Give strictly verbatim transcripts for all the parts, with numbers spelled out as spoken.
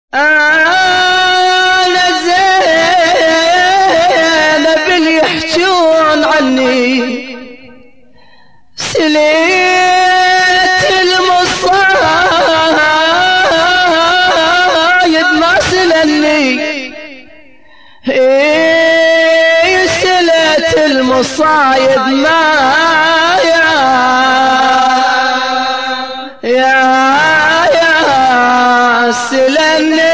أنا زينب اللي يحجون عني سليت المصايد ما سلني، إيه سليت المصايد ما يا يا يا سلني.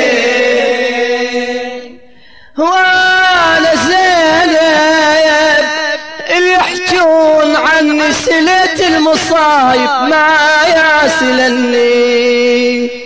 وانا زينب اللي يحجون عني سليت المصايب ما ياسلني،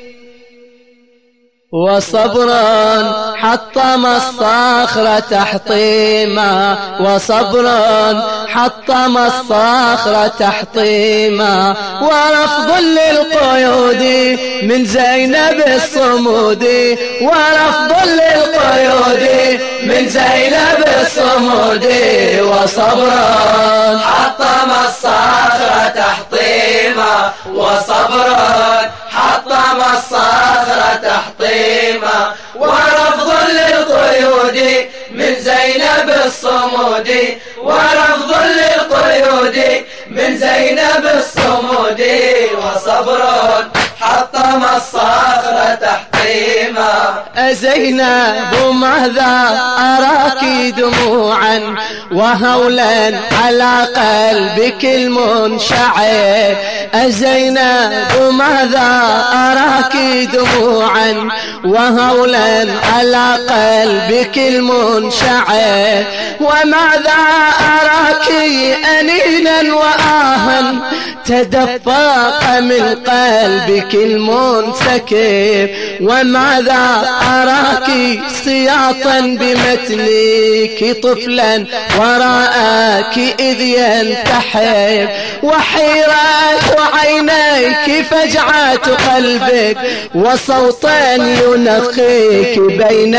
وصبرا حطم الصخرة تحطيما، وصبرا حطم الصخرة تحطيما، ورفض للقيود من زينب الصمودي، ورفض للقيود من زينب الصمودي، وصبرا حطم الصخرة تحطيما، وصبرا حطم الصخرة تحطيما، ورفض للقيود من زينب الصمودي، ورفض للقيود من زينب الصمودي، وصبر حطم الصخرة تحطيما. زينب ماذا أراك دموعا وهولا على قلبك المنشعر، زينب ماذا أراك دموعا وهولا على قلبك المنشعر، وماذا أراك أنينا وآها تدفق من قلبك المنسكب، وماذا أراك سياطا بمتنك طفلا وراءك إذ ينتحب، وحيرة عينيك فجعة قلبك وصوتا ينخيك بين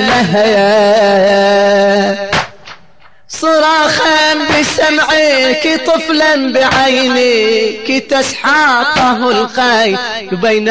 اللهيب، صراخا بسمعك طفلا بعينك تسحاقه الخيل بين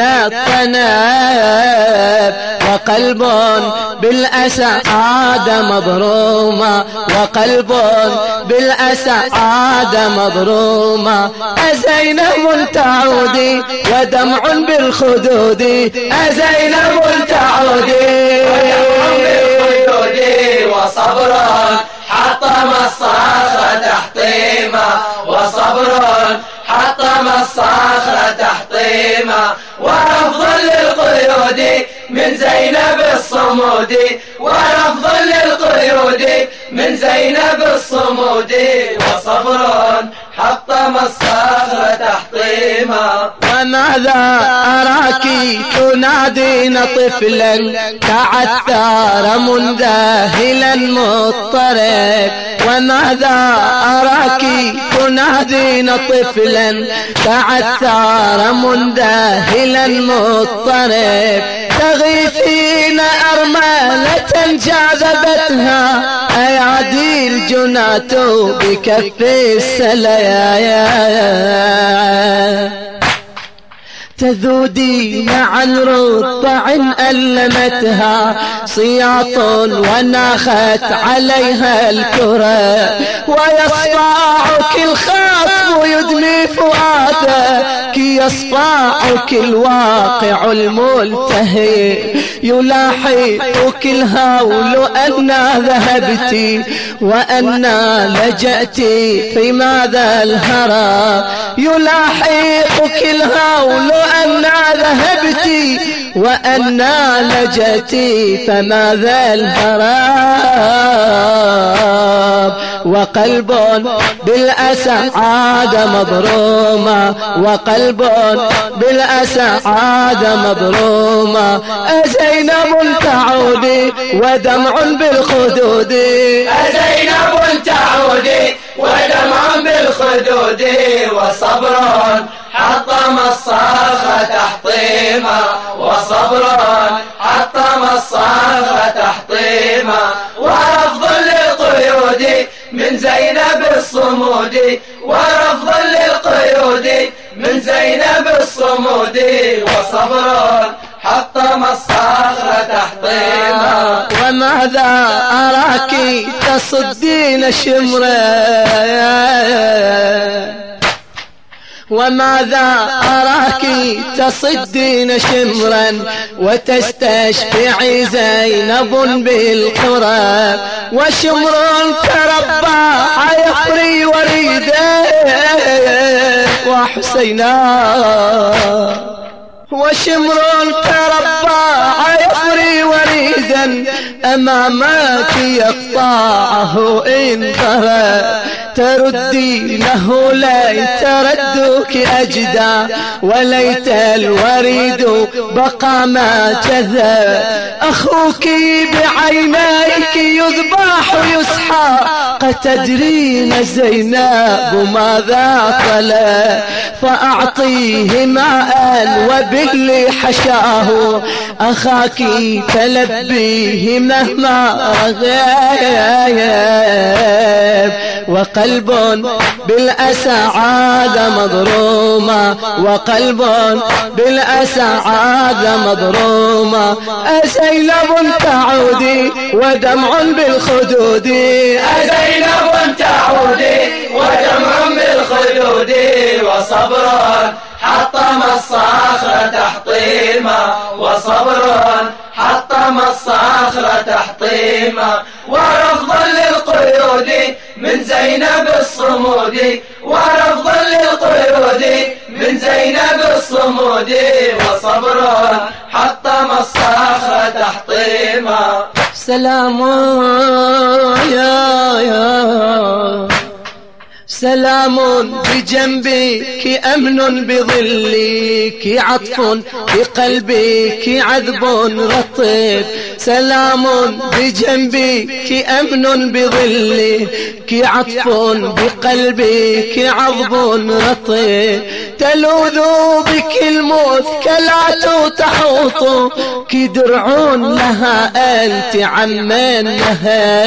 الطناب، وقلب بالأسى عاد مضروما، وقلب بالأسى عاد مضروما، أزينب تعودي ودمع بالخدود، أزينب تعودي ودمع بالخدود، وصبرا حطم الصخرة تحطيما، وصبر حطم الصخرة تحطيما، ورفض للقيود من زينب الصمودي، ورفض للقيود من زينب الصمودي، وصبر حطم الصخرة تحطيما. وماذا أراك تنادين طفلا تعثر مندهلا مضطرب، وماذا أراك تنادين طفلا تعثر مندهلا مضطرب، تغيثين أرملة جاذبتها أيادي الجنات بكف السلايا، تذودين عن رضع ألمتها صياط وناخت عليها الكرة، ويصفعك الخصم يدمي فؤادك، يصفعك الواقع الملتهي، يلاحقك الهول أنا ذهبت وأنا لجأت في ماذا الهرى، يلاحقك الهول أنا ذهبت وأنا لجأت فماذا الهراب، وقلب بالأسى عاد مضروما، وقلب بالأسى عاد مضروما، أزينب تعودي ودمع بالخدود، أزينب تعودي ودمع بالخدود، وصبر حطم الصخرة تحطيما، وصبر حطم الصخرة تحطيما، ورفض للقيود من زينب الصمودي، ورفض للقيود من زينب الصمودي، وصبر حطم الصخرة وماذا أراك تصدين شمرا وماذا أراك تصدين شمرا وتستشفعي زينب بالقرى وشمر تربى يفري وريدا وحسينا وشمر تربى يفري وريدا أمامك يقطعه إن ضرى تردينه ليت ردك أجدى وليت الوريد بقى ما جذى أخوك بعينيك يذبح يسحق تدرين زينب ماذا طلى فأعطيه ماء وباللي حشاه أخاك تلبيه مهما غاب وقلب بالأسى عاد مضروما وقلب بالأسى عاد مضروما أزينب تعودي ودمع بالخدود أزينب تعودي ودمع بالخدود وصبر حطم الصخرة تحطيما وصبر حطم الصخرة تحطيما ورفض للقيود من زينب الصمود ورفض للقيود من زينب الصمود وصبر حطم الصخرة تحطيما سلام يا يا سلام بجنبك أمن بظلك عطف بقلبك عذب رطب سلام بجنبك أمن بظلك عطف بقلبك عذب رطب تلوذ بك المثكلات تحوط كدرع لها أنت عمان لها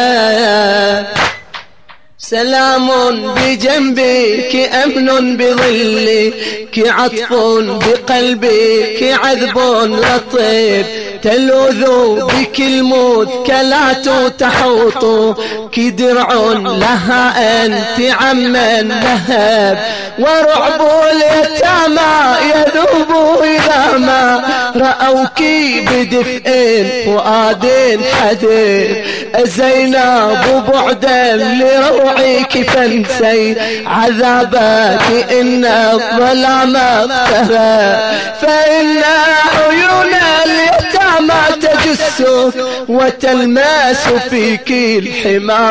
سلام بجنبك أمن بظلك عطف بقلبك عذب رطب تلوذ بك المثكلات تحوط كدرع لها أنت عمن لهب ورعب اليتامى يذوب إذا ما رأوك بدفء فؤاد حديد زينب بعدا لروعك فانسي عذابك إن الظلام اقترى فإن عيون اليتامى تجسك وتلمس فيك الحمى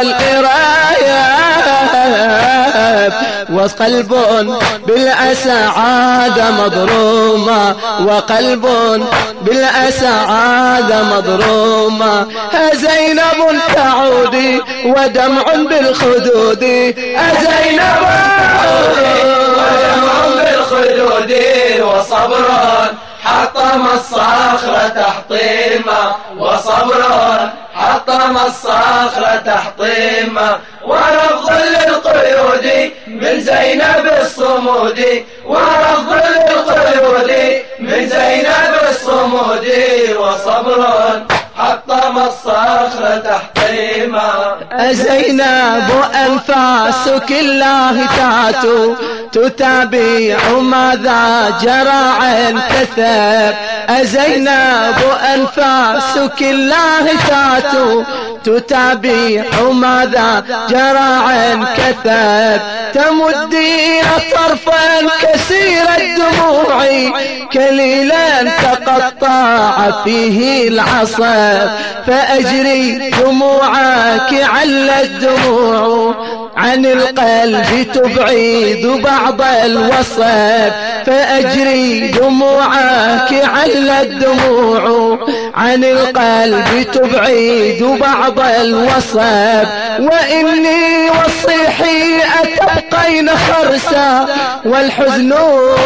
والإراياب وقلب بالأسى عاد مضروما وقلب بالأسى عاد مضروما زينب تعودي ودمع بالخدود زينب تعودي ودمع بالخدود وصبر حطم الصخرة تحطيما وصبر حطم الصخرة تحطيما ورفض للقيود من زينب الصمود ورفض للقيود من زينب الصمود وصبر حطم الصخرة تحطيما زينب أنفاسك الله تاتو تتابع ماذا جرى عن كثب زينب أنفاسك الله تاتو تتابع ماذا جرى عن كثب تمدين طرفا كثير الدموع كليلا تقطع فيه العصب فأجري دموعك عل الدموع عن القلب تبعد بعض الوصف فأجري دموعك عل الدموع عن القلب تبعد بعض الوصف وإني وصيحي أتبقين خرسا والحزن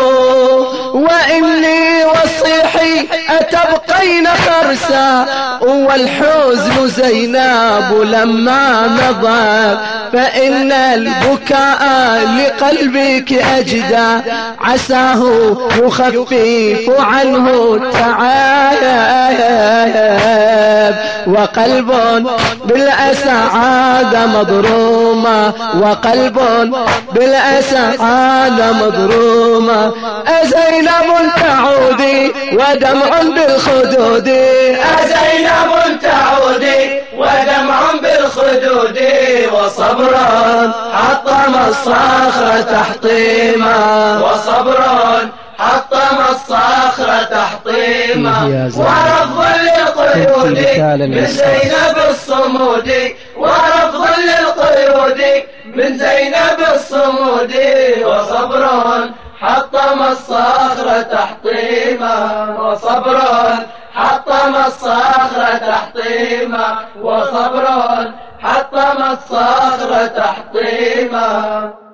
وإني وصيحي أتبقين خرسا والحزن زينب لما مضى فإن البكاء لقلبك أجدى عساه يخفف عنه تعالى وقلب بالأسى عاد مضروما، وقلب بالأسى عاد مضروما. أزينب تعودي ودمع بالخدود، أزينب تعودي ودمع بالخدود، وصبر حطم الصخر تحطيما، وصبر حطم الصخر تحطيما. ورفض للقيود من زينب الصمودي، ورفض للقيود من زينب الصمودي، وصبر حطم الصخر تحطيما، وصبر حطم الصخر تحطيما، وصبر حطم الصخر تحطيما.